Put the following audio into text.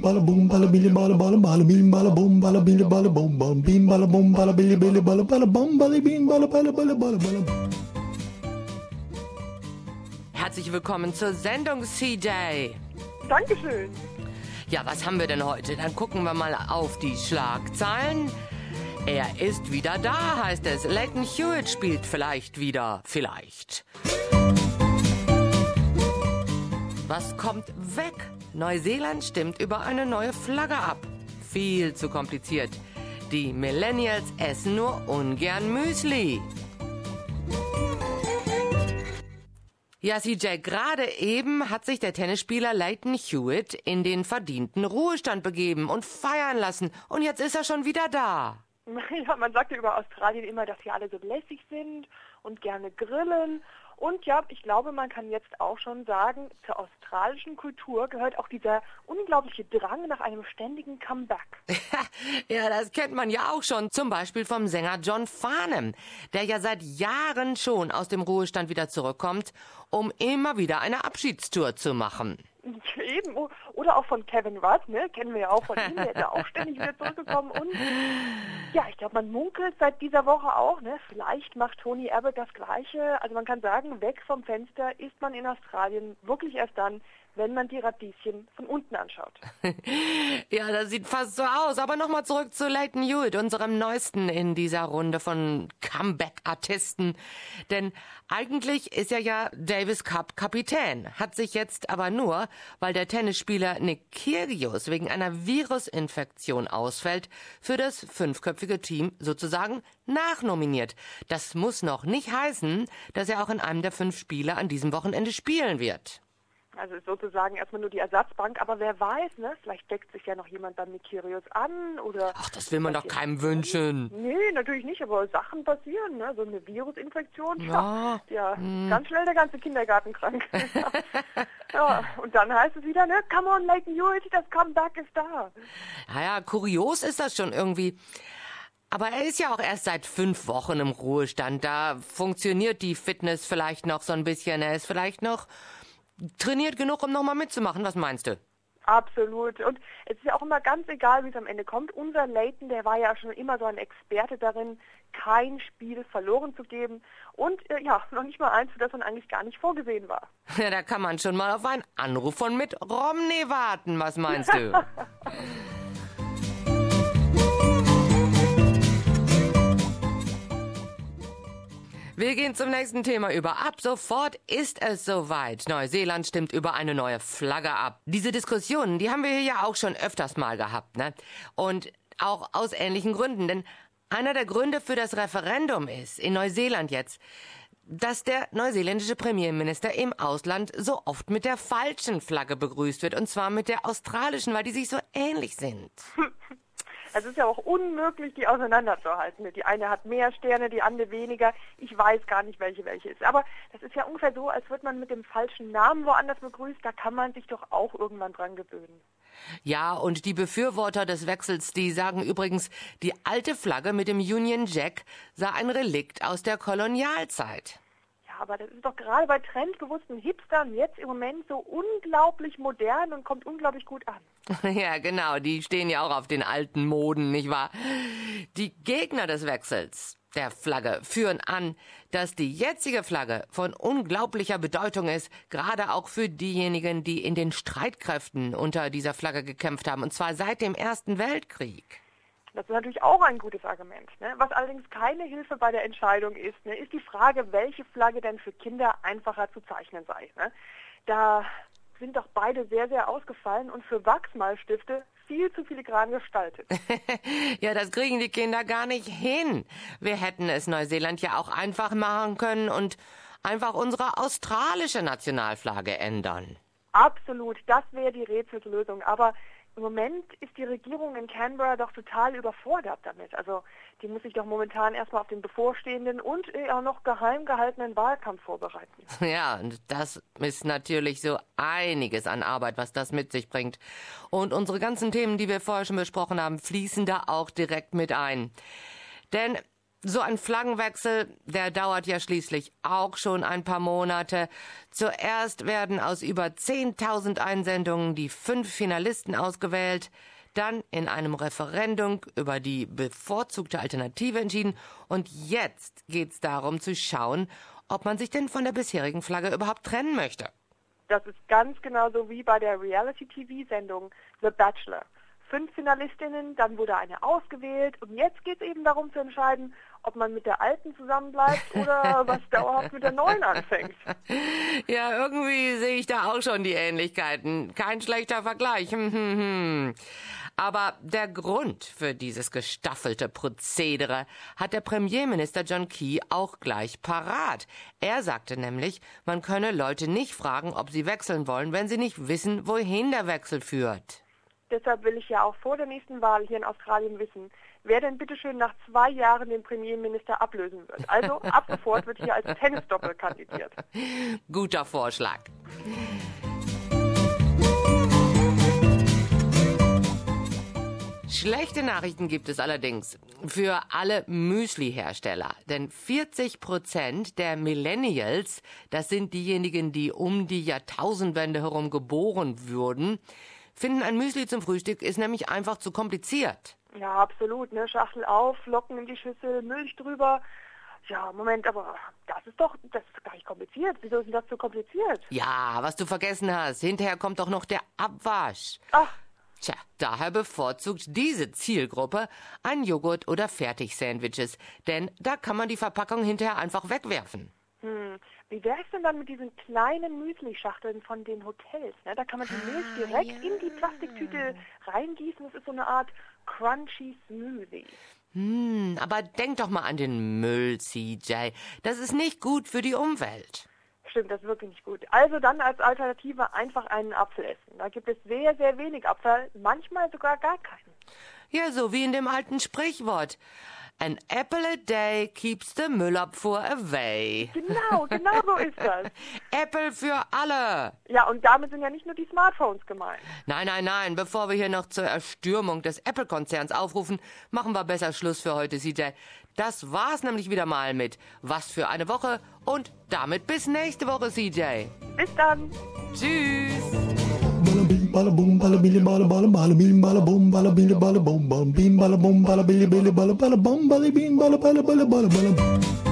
balla boom, balla billy balla balla balla bim balla boom, balla billy balla boom, balla bim balla boom, balla billy billy balla balla bum, balla bim balla balla balla balla balla. Herzlich willkommen zur Sendung, CJ. Dankeschön. Ja, was haben wir denn heute? Dann gucken wir mal auf die Schlagzeilen. Er ist wieder da, heißt es. Lleyton Hewitt spielt vielleicht wieder. Vielleicht. Was kommt weg? Neuseeland stimmt über eine neue Flagge ab. Viel zu kompliziert. Die Millennials essen nur ungern Müsli. Ja, CJ, gerade eben hat sich der Tennisspieler Lleyton Hewitt in den verdienten Ruhestand begeben und feiern lassen. Und jetzt ist er schon wieder da. Ja, man sagt ja über Australien immer, dass sie alle so lässig sind und gerne grillen. Und ja, ich glaube, man kann jetzt auch schon sagen, zur australischen Kultur gehört auch dieser unglaubliche Drang nach einem ständigen Comeback. Ja, das kennt man ja auch schon, zum Beispiel vom Sänger John Farnham, der ja seit Jahren schon aus dem Ruhestand wieder zurückkommt, um immer wieder eine Abschiedstour zu machen. Eben, oder auch von Kevin Rudd, ne? Kennen wir ja auch von ihm, der ist ja auch ständig wieder zurückgekommen. Und ja, ich glaube, man munkelt seit dieser Woche auch, ne? Vielleicht macht Tony Abbott das Gleiche. Also man kann sagen, weg vom Fenster ist man in Australien wirklich erst dann, wenn man die Radieschen von unten anschaut. Ja, das sieht fast so aus. Aber nochmal zurück zu Lleyton Hewitt, unserem Neuesten in dieser Runde von Comeback-Artisten. Denn eigentlich ist er ja Davis Cup Kapitän, hat sich jetzt aber nur, weil der Tennisspieler Nick Kyrgios wegen einer Virusinfektion ausfällt, für das 5-köpfige Team sozusagen nachnominiert. Das muss noch nicht heißen, dass er auch in einem der 5 Spiele an diesem Wochenende spielen wird. Also sozusagen erstmal nur die Ersatzbank, aber wer weiß, ne? Vielleicht deckt sich ja noch jemand beim Nick Kyrgios an oder... Ach, das will man doch keinem wünschen. Nee, natürlich nicht, aber Sachen passieren, ne? So eine Virusinfektion, ja, ganz schnell der ganze Kindergarten krank. Ja, und dann heißt es wieder, ne? Come on, Lleyton Hewitt, das Comeback ist da. Ja, kurios ist das schon irgendwie. Aber er ist ja auch erst seit 5 Wochen im Ruhestand. Da funktioniert die Fitness vielleicht noch so ein bisschen. Er ist vielleicht noch trainiert genug, um nochmal mitzumachen. Was meinst du? Absolut. Und es ist ja auch immer ganz egal, wie es am Ende kommt. Unser Lleyton, der war ja schon immer so ein Experte darin, kein Spiel verloren zu geben. Und ja, noch nicht mal eins, für das man eigentlich gar nicht vorgesehen war. Ja, da kann man schon mal auf einen Anruf von Mitt Romney warten. Was meinst du? Wir gehen zum nächsten Thema über. Ab sofort ist es soweit. Neuseeland stimmt über eine neue Flagge ab. Diese Diskussionen, die haben wir hier ja auch schon öfters mal gehabt, ne? Und auch aus ähnlichen Gründen. Denn einer der Gründe für das Referendum ist, in Neuseeland jetzt, dass der neuseeländische Premierminister im Ausland so oft mit der falschen Flagge begrüßt wird. Und zwar mit der australischen, weil die sich so ähnlich sind. Es ist ja auch unmöglich, die auseinanderzuhalten. Die eine hat mehr Sterne, die andere weniger. Ich weiß gar nicht, welche ist. Aber das ist ja ungefähr so, als würde man mit dem falschen Namen woanders begrüßt. Da kann man sich doch auch irgendwann dran gewöhnen. Ja, und die Befürworter des Wechsels, die sagen übrigens, die alte Flagge mit dem Union Jack sei ein Relikt aus der Kolonialzeit. Aber das ist doch gerade bei trendbewussten Hipstern jetzt im Moment so unglaublich modern und kommt unglaublich gut an. Ja, genau, die stehen ja auch auf den alten Moden, nicht wahr? Die Gegner des Wechsels der Flagge führen an, dass die jetzige Flagge von unglaublicher Bedeutung ist, gerade auch für diejenigen, die in den Streitkräften unter dieser Flagge gekämpft haben, und zwar seit dem Ersten Weltkrieg. Das ist natürlich auch ein gutes Argument. Ne? Was allerdings keine Hilfe bei der Entscheidung ist, ne, ist die Frage, welche Flagge denn für Kinder einfacher zu zeichnen sei. Ne? Da sind doch beide sehr, sehr ausgefallen und für Wachsmalstifte viel zu filigran gestaltet. Ja, das kriegen die Kinder gar nicht hin. Wir hätten es Neuseeland ja auch einfach machen können und einfach unsere australische Nationalflagge ändern. Absolut, das wäre die Rätselslösung. Aber im Moment ist die Regierung in Canberra doch total überfordert damit. Also die muss sich doch momentan erstmal auf den bevorstehenden und auch noch geheim gehaltenen Wahlkampf vorbereiten. Ja, und das ist natürlich so einiges an Arbeit, was das mit sich bringt. Und unsere ganzen Themen, die wir vorher schon besprochen haben, fließen da auch direkt mit ein. Denn So ein Flaggenwechsel, der dauert ja schließlich auch schon ein paar Monate. Zuerst werden aus über 10.000 Einsendungen die 5 Finalisten ausgewählt, dann in einem Referendum über die bevorzugte Alternative entschieden und jetzt geht's darum zu schauen, ob man sich denn von der bisherigen Flagge überhaupt trennen möchte. Das ist ganz genauso wie bei der Reality-TV-Sendung The Bachelor. 5 Finalistinnen, dann wurde eine ausgewählt und jetzt geht es eben darum zu entscheiden, ob man mit der alten zusammenbleibt oder was dauerhaft mit der neuen anfängt. Ja, irgendwie sehe ich da auch schon die Ähnlichkeiten. Kein schlechter Vergleich. Aber der Grund für dieses gestaffelte Prozedere hat der Premierminister John Key auch gleich parat. Er sagte nämlich, man könne Leute nicht fragen, ob sie wechseln wollen, wenn sie nicht wissen, wohin der Wechsel führt. Deshalb will ich ja auch vor der nächsten Wahl hier in Australien wissen, wer denn bitteschön nach 2 Jahren den Premierminister ablösen wird. Also ab sofort wird hier als Tennisdoppel kandidiert. Guter Vorschlag. Schlechte Nachrichten gibt es allerdings für alle Müsli-Hersteller. Denn 40% der Millennials, das sind diejenigen, die um die Jahrtausendwende herum geboren wurden, finden ein Müsli zum Frühstück ist nämlich einfach zu kompliziert. Ja, absolut. Ne? Schachtel auf, Flocken in die Schüssel, Milch drüber. Ja, Moment, aber das ist gar nicht kompliziert. Wieso ist denn das so kompliziert? Ja, was du vergessen hast. Hinterher kommt doch noch der Abwasch. Ach. Tja, daher bevorzugt diese Zielgruppe ein Joghurt oder Fertig-Sandwiches. Denn da kann man die Verpackung hinterher einfach wegwerfen. Wie wäre es denn dann mit diesen kleinen Müsli-Schachteln von den Hotels? Ne? Da kann man die Milch direkt in die Plastiktüte reingießen. Das ist so eine Art crunchy Smoothie. Aber denk doch mal an den Müll, CJ. Das ist nicht gut für die Umwelt. Stimmt, das ist wirklich nicht gut. Also dann als Alternative einfach einen Apfel essen. Da gibt es sehr, sehr wenig Apfel, manchmal sogar gar keinen. Ja, so wie in dem alten Sprichwort. An apple a day keeps the Müllabfuhr away. Genau so ist das. Apple für alle. Ja, und damit sind ja nicht nur die Smartphones gemeint. Nein, bevor wir hier noch zur Erstürmung des Apple-Konzerns aufrufen, machen wir besser Schluss für heute, CJ. Das war's nämlich wieder mal mit Was für eine Woche und damit bis nächste Woche, CJ. Bis dann. Tschüss. Bada boom, bada billy, bada bada bada bing, bada boom, bada billy, bada boom, bada bing, bada boom, bada billy, billy, bada bada boom, bada bing, bada bada bada bada bada.